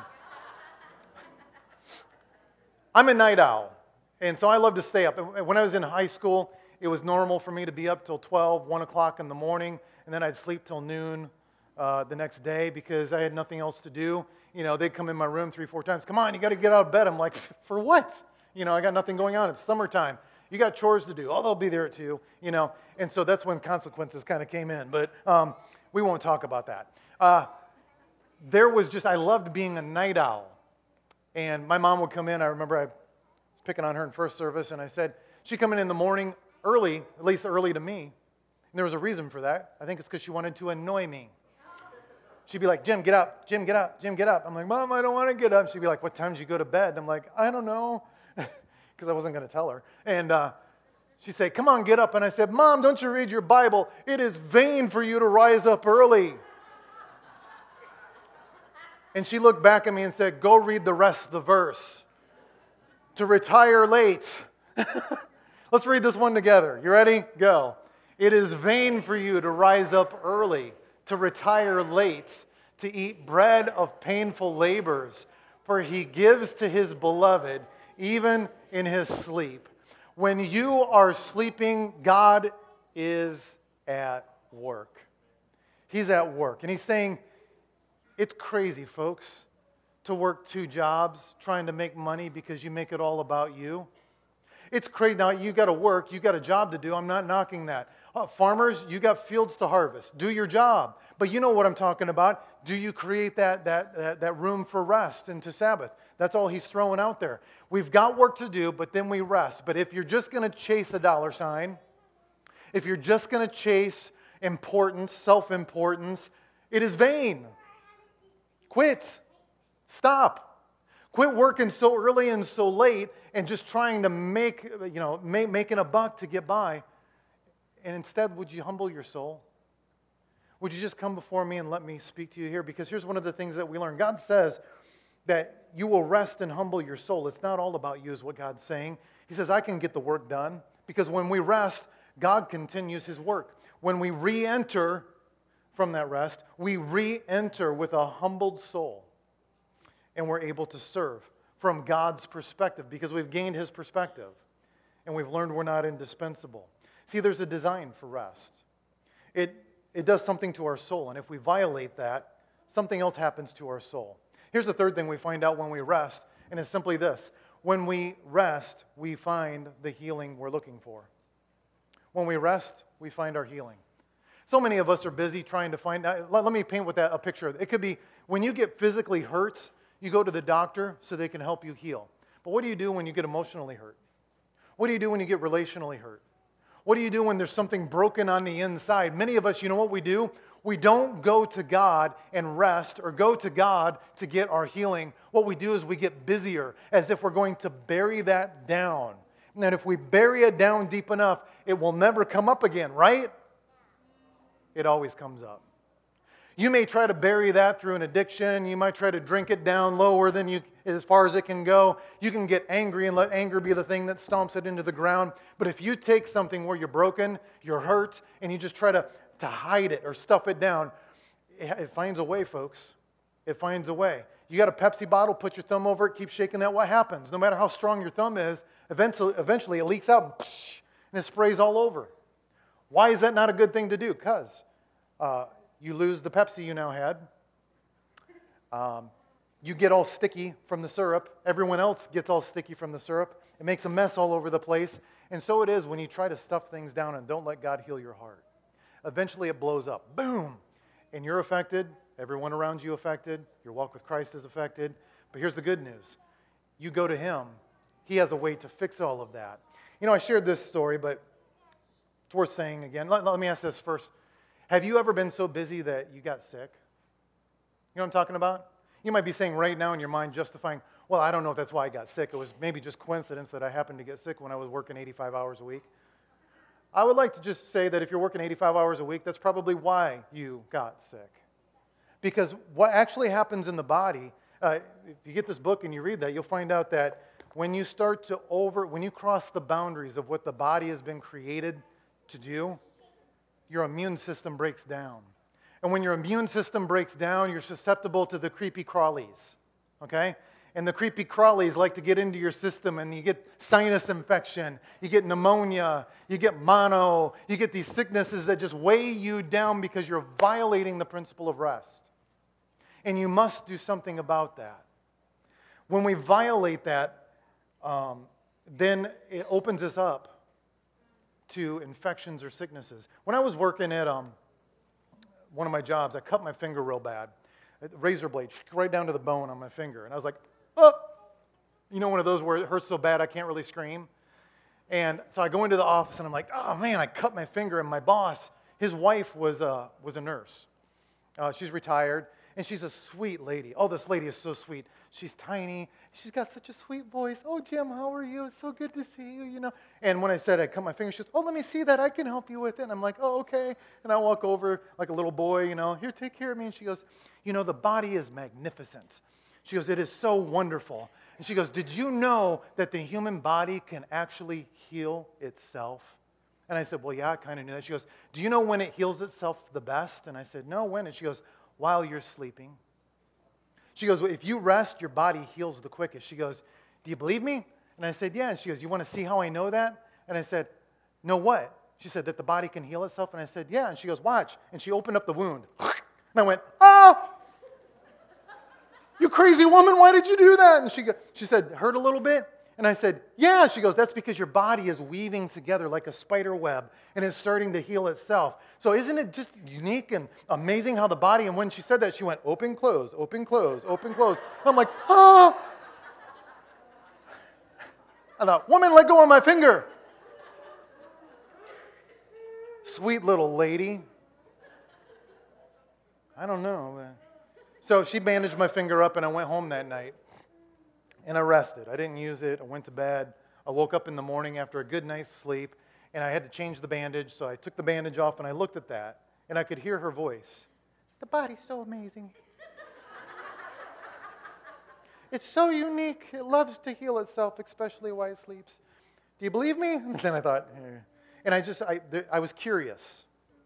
I'm a night owl, and so I love to stay up. When I was in high school, it was normal for me to be up till twelve, one o'clock in the morning, and then I'd sleep till noon uh, the next day because I had nothing else to do. You know, they'd come in my room three, four times. Come on, you got to get out of bed. I'm like, for what? You know, I got nothing going on. It's summertime. You got chores to do. Oh, they'll be there too, you know. And so that's when consequences kind of came in, but um, we won't talk about that. Uh, there was just, I loved being a night owl. And my mom would come in. I remember I was picking on her in first service, and I said, she come in in the morning early, at least early to me, and there was a reason for that. I think it's because she wanted to annoy me. She'd be like, Jim, get up, Jim, get up, Jim, get up. I'm like, Mom, I don't want to get up. She'd be like, what time did you go to bed? I'm like, I don't know, because I wasn't going to tell her. And uh, she'd say, come on, get up. And I said, Mom, don't you read your Bible? It is vain for you to rise up early. And she looked back at me and said, go read the rest of the verse. To retire late. Let's read this one together. You ready? Go. It is vain for you to rise up early, to retire late, to eat bread of painful labors, for he gives to his beloved even in his sleep. When you are sleeping, God is at work. He's at work. And he's saying, it's crazy, folks, to work two jobs trying to make money because you make it all about you. It's crazy. Now, you got to work. You got a job to do. I'm not knocking that. Uh, farmers, you got fields to harvest. Do your job. But you know what I'm talking about. Do you create that, that, that, that room for rest and to Sabbath? That's all he's throwing out there. We've got work to do, but then we rest. But if you're just going to chase a dollar sign, if you're just going to chase importance, self-importance, it is vain. Quit. Stop. Quit working so early and so late and just trying to make, you know, make, making a buck to get by. And instead, would you humble your soul? Would you just come before me and let me speak to you here? Because here's one of the things that we learn. God says that you will rest and humble your soul. It's not all about you is what God's saying. He says, I can get the work done. Because when we rest, God continues his work. When we re-enter from that rest, we re-enter with a humbled soul. And we're able to serve from God's perspective because we've gained his perspective. And we've learned we're not indispensable. See, there's a design for rest. It, it does something to our soul. And if we violate that, something else happens to our soul. Here's the third thing we find out when we rest. And it's simply this. When we rest, we find the healing we're looking for. When we rest, we find our healing. So many of us are busy trying to find out. Let, let me paint with that a picture. It could be when you get physically hurt, you go to the doctor so they can help you heal. But what do you do when you get emotionally hurt? What do you do when you get relationally hurt? What do you do when there's something broken on the inside? Many of us, you know what we do? We don't go to God and rest or go to God to get our healing. What we do is we get busier as if we're going to bury that down. And that if we bury it down deep enough, it will never come up again, right? It always comes up. You may try to bury that through an addiction. You might try to drink it down lower than you, as far as it can go. You can get angry and let anger be the thing that stomps it into the ground. But if you take something where you're broken, you're hurt, and you just try to, to hide it or stuff it down, it, it finds a way, folks. It finds a way. You got a Pepsi bottle, put your thumb over it, keep shaking that, what happens? No matter how strong your thumb is, eventually, eventually it leaks out and, psh, and it sprays all over. Why is that not a good thing to do? Because uh, you lose the Pepsi you now had. Um, you get all sticky from the syrup. Everyone else gets all sticky from the syrup. It makes a mess all over the place. And so it is when you try to stuff things down and don't let God heal your heart. Eventually it blows up. Boom! And you're affected. Everyone around you affected. Your walk with Christ is affected. But here's the good news. You go to Him. He has a way to fix all of that. You know, I shared this story, but it's worth saying again. Let, let me ask this first. Have you ever been so busy that you got sick? You know what I'm talking about? You might be saying right now in your mind, justifying, well, I don't know if that's why I got sick. It was maybe just coincidence that I happened to get sick when I was working eighty-five hours a week. I would like to just say that if you're working eighty-five hours a week, that's probably why you got sick. Because what actually happens in the body, uh, if you get this book and you read that, you'll find out that when you start to over, when you cross the boundaries of what the body has been created to do, your immune system breaks down. And when your immune system breaks down, you're susceptible to the creepy crawlies, okay? And the creepy crawlies like to get into your system, and you get sinus infection, you get pneumonia, you get mono, you get these sicknesses that just weigh you down because you're violating the principle of rest. And you must do something about that. When we violate that, um, then it opens us up to infections or sicknesses. When I was working at um, one of my jobs, I cut my finger real bad. A razor blade right down to the bone on my finger. And I was like, oh, You know, one of those where it hurts so bad I can't really scream? And so I go into the office and I'm like, oh man, I cut my finger. And my boss, his wife was a, was a nurse. Uh, she's retired. And she's a sweet lady. Oh, this lady is so sweet. She's tiny. She's got such a sweet voice. Oh, Jim, how are you? It's so good to see you, you know. And when I said I cut my finger, she goes, oh, let me see that. I can help you with it. And I'm like, oh, okay. And I walk over like a little boy, you know. Here, take care of me. And she goes, you know, the body is magnificent. She goes, it is so wonderful. And she goes, did you know that the human body can actually heal itself? And I said, well, yeah, I kind of knew that. She goes, do you know when it heals itself the best? And I said, no, when? And she goes, while you're sleeping. She goes, well, if you rest, your body heals the quickest. She goes, do you believe me? And I said, yeah. And she goes, you want to see how I know that? And I said, no, what? She said, that the body can heal itself? And I said, yeah. And she goes, watch. And she opened up the wound. And I went, oh, you crazy woman, why did you do that? And she go, she said, hurt a little bit? And I said, yeah. She goes, that's because your body is weaving together like a spider web and it's starting to heal itself. So isn't it just unique and amazing how the body, and when she said that, she went, open, close, open, close, open, close. And I'm like, oh. I thought, woman, let go of my finger. Sweet little lady. I don't know. So she bandaged my finger up and I went home that night. And I rested. I didn't use it. I went to bed. I woke up in the morning after a good night's sleep, and I had to change the bandage, so I took the bandage off, and I looked at that, and I could hear her voice. The body's so amazing. It's so unique. It loves to heal itself, especially while it sleeps. Do you believe me? And then I thought, eh. And I just, I, I was curious.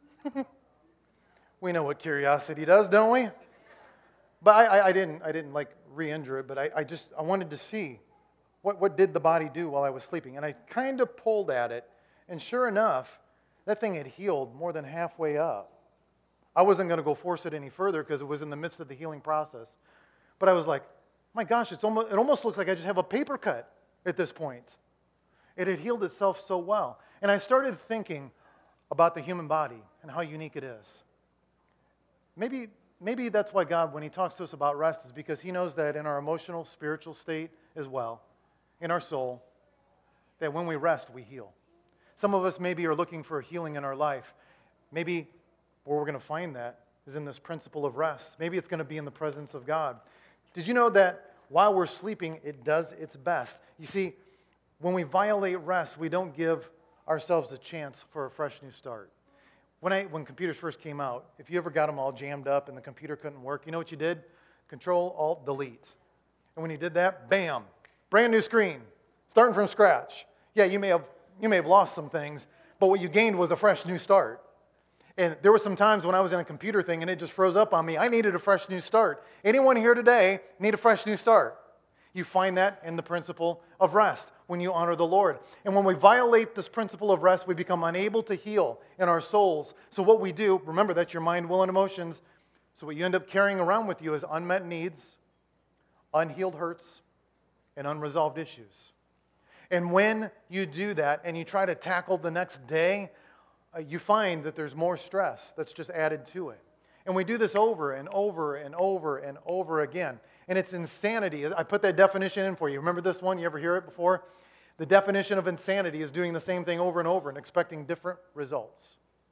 We know what curiosity does, don't we? But I, I, I didn't, I didn't like re-injure it, but I, I just, I wanted to see what, what did the body do while I was sleeping. And I kind of pulled at it, and sure enough, that thing had healed more than halfway up. I wasn't going to go force it any further because it was in the midst of the healing process. But I was like, my gosh, it's almost, it almost looks like I just have a paper cut at this point. It had healed itself so well. And I started thinking about the human body and how unique it is. Maybe Maybe that's why God, when He talks to us about rest, is because He knows that in our emotional, spiritual state as well, in our soul, that when we rest, we heal. Some of us maybe are looking for healing in our life. Maybe where we're going to find that is in this principle of rest. Maybe it's going to be in the presence of God. Did you know that while we're sleeping, it does its best? You see, when we violate rest, we don't give ourselves a chance for a fresh new start. When I when computers first came out, if you ever got them all jammed up and the computer couldn't work, you know what you did? Control, Alt, Delete. And when you did that, bam, brand new screen, starting from scratch. Yeah, you may have you may have lost some things, but what you gained was a fresh new start. And there were some times when I was in a computer thing and it just froze up on me. I needed a fresh new start. Anyone here today need a fresh new start? You find that in the principle of rest when you honor the Lord. And when we violate this principle of rest, we become unable to heal in our souls. So what we do, remember that's your mind, will, and emotions. So what you end up carrying around with you is unmet needs, unhealed hurts, and unresolved issues. And when you do that and you try to tackle the next day, uh, you find that there's more stress that's just added to it. And we do this over and over and over and over again. And it's insanity. I put that definition in for you. Remember this one? You ever hear it before? The definition of insanity is doing the same thing over and over and expecting different results.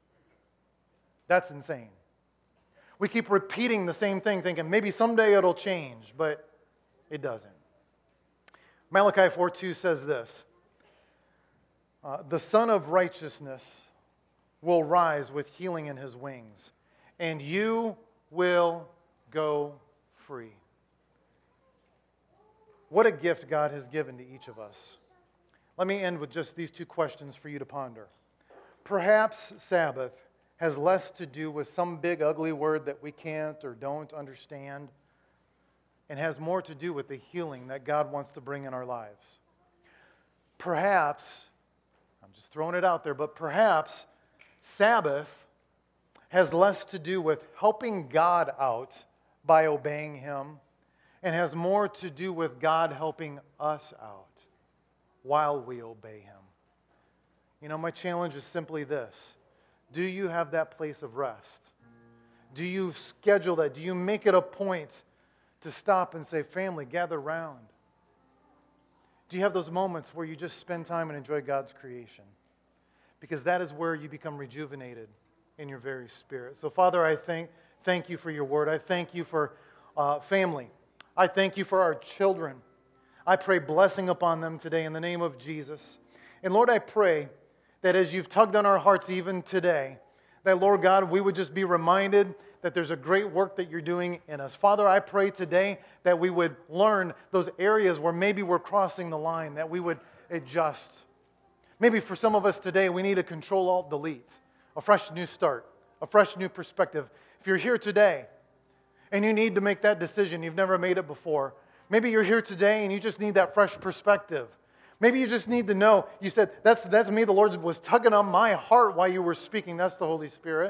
That's insane. We keep repeating the same thing, thinking maybe someday it'll change, but it doesn't. Malachi four two says this, uh, the Son of Righteousness will rise with healing in His wings, and you will go free. What a gift God has given to each of us. Let me end with just these two questions for you to ponder. Perhaps Sabbath has less to do with some big ugly word that we can't or don't understand, and has more to do with the healing that God wants to bring in our lives. Perhaps, I'm just throwing it out there, but perhaps Sabbath has less to do with helping God out by obeying Him, and has more to do with God helping us out while we obey Him. You know, my challenge is simply this. Do you have that place of rest? Do you schedule that? Do you make it a point to stop and say, family, gather round? Do you have those moments where you just spend time and enjoy God's creation? Because that is where you become rejuvenated in your very spirit. So, Father, I thank, thank you for your word. I thank you for uh, family. I thank you for our children. I pray blessing upon them today in the name of Jesus. And Lord, I pray that as you've tugged on our hearts even today, that, Lord God, we would just be reminded that there's a great work that you're doing in us. Father, I pray today that we would learn those areas where maybe we're crossing the line, that we would adjust. Maybe for some of us today, we need a Control-Alt-Delete, a fresh new start, a fresh new perspective. If you're here today and you need to make that decision, you've never made it before, maybe you're here today and you just need that fresh perspective. Maybe you just need to know, you said, that's, that's me, the Lord was tugging on my heart while you were speaking. That's the Holy Spirit.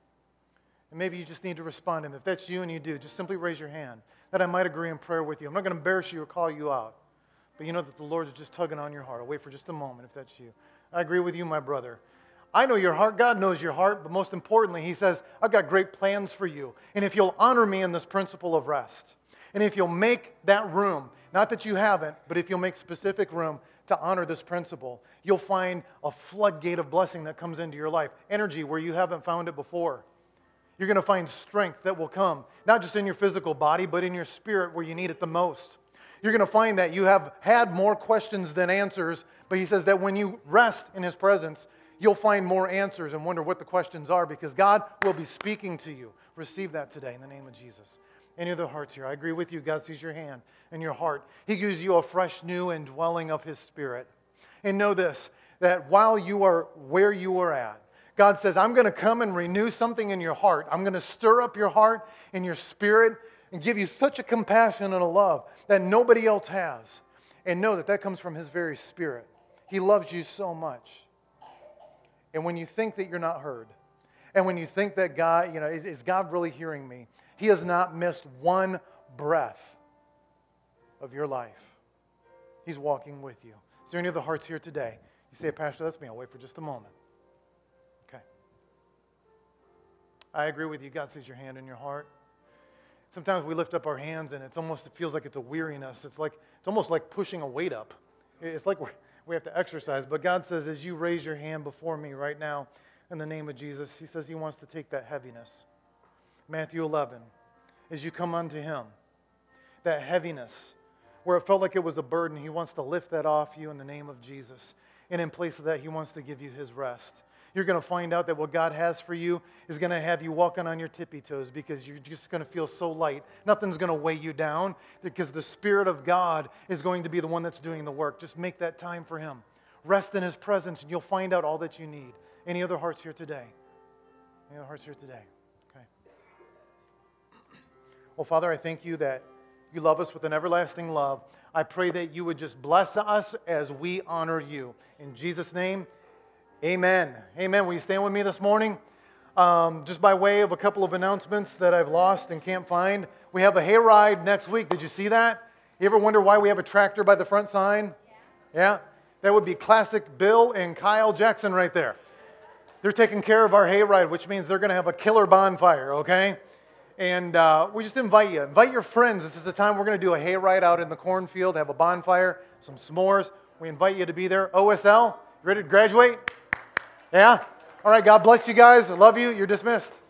And maybe you just need to respond to Him. If that's you and you do, just simply raise your hand, that I might agree in prayer with you. I'm not going to embarrass you or call you out, but you know that the Lord is just tugging on your heart. I'll wait for just a moment if that's you. I agree with you, my brother. I know your heart. God knows your heart, but most importantly, He says, I've got great plans for you. And if you'll honor me in this principle of rest, and if you'll make that room, not that you haven't, but if you'll make specific room to honor this principle, you'll find a floodgate of blessing that comes into your life. Energy where you haven't found it before. You're going to find strength that will come, not just in your physical body, but in your spirit where you need it the most. You're going to find that you have had more questions than answers, but He says that when you rest in His presence, you'll find more answers and wonder what the questions are because God will be speaking to you. Receive that today in the name of Jesus. Any other hearts here? I agree with you. God sees your hand and your heart. He gives you a fresh new indwelling of His Spirit. And know this, that while you are where you are at, God says, I'm going to come and renew something in your heart. I'm going to stir up your heart and your spirit and give you such a compassion and a love that nobody else has. And know that that comes from His very Spirit. He loves you so much. And when you think that you're not heard, and when you think that God, you know, is, is God really hearing me? He has not missed one breath of your life. He's walking with you. Is there any other hearts here today? You say, Pastor, that's me. I'll wait for just a moment. Okay. I agree with you. God sees your hand and your heart. Sometimes we lift up our hands and it's almost, it feels like it's a weariness. It's like, it's almost like pushing a weight up. It's like we're, we have to exercise. But God says, as you raise your hand before me right now, in the name of Jesus, He says He wants to take that heaviness. Matthew eleven, as you come unto Him, that heaviness, where it felt like it was a burden, He wants to lift that off you in the name of Jesus. And in place of that, He wants to give you His rest. You're going to find out that what God has for you is going to have you walking on your tippy toes because you're just going to feel so light. Nothing's going to weigh you down because the Spirit of God is going to be the one that's doing the work. Just make that time for Him. Rest in His presence and you'll find out all that you need. Any other hearts here today? Any other hearts here today? Okay. Well, Father, I thank you that you love us with an everlasting love. I pray that you would just bless us as we honor you. In Jesus' name, amen. Amen. Will you stand with me this morning? Um, just by way of a couple of announcements that I've lost and can't find. We have a hayride next week. Did you see that? You ever wonder why we have a tractor by the front sign? Yeah. Yeah? That would be classic Bill and Kyle Jackson right there. They're taking care of our hayride, which means they're going to have a killer bonfire, okay? And uh, we just invite you. Invite your friends. This is the time we're going to do a hayride out in the cornfield, have a bonfire, some s'mores. We invite you to be there. O S L, you ready to graduate? Yeah? All right, God bless you guys. I love you. You're dismissed.